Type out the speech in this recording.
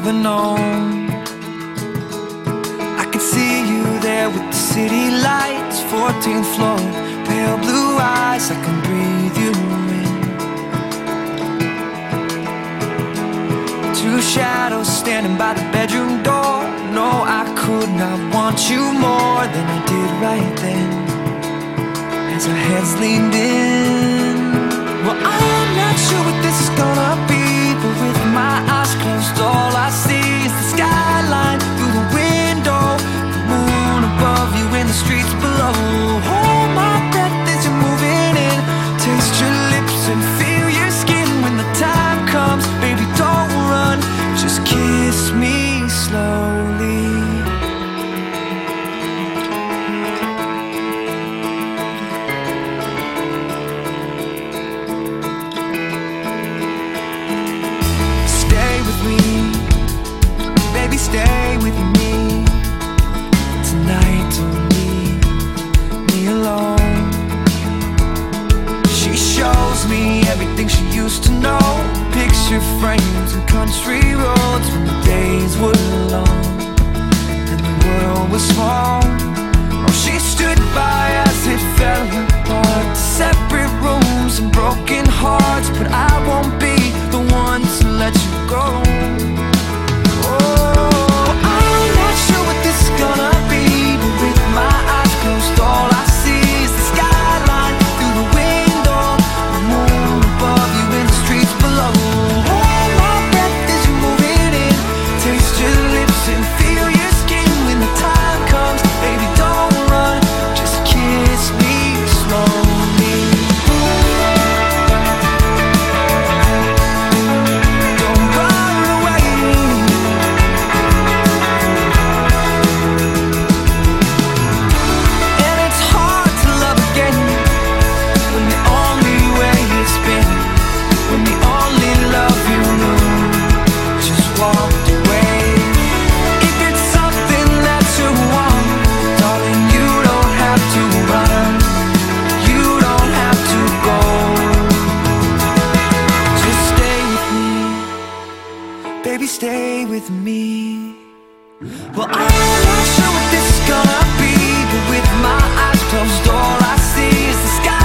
ever known. I could see you there with the city lights, 14th floor, pale blue eyes, I can breathe you in. Two shadows standing by the bedroom door. No, I could not want you more than I did right then, as our heads leaned in. Well, I'm not sure what this is gonna be, but with my eyes closed, all I see is the skyline through the window, the moon above you and the streets below. Hold my breath as you're moving in, taste your lips and feel your skin. When the time comes, baby, don't run, just kiss me slowly. Baby, stay with me tonight, don't leave me alone. She shows me everything she used to know, picture frames and country roads when the days were long and the world was small. Oh, she stood by as it fell apart, separate rooms and broken hearts, but I won't be the one to let you go. Gonna be, but with my eyes closed, all I see is the skyline through the window, the moon above you and the streets below. Hold my breath as you're moving in, taste your lips and feel your skin. When the time comes, baby, don't run, just kiss me slowly. Don't run away. Baby, stay with me. Well, I'm not sure what this is gonna be, but with my eyes closed, all I see is the sky.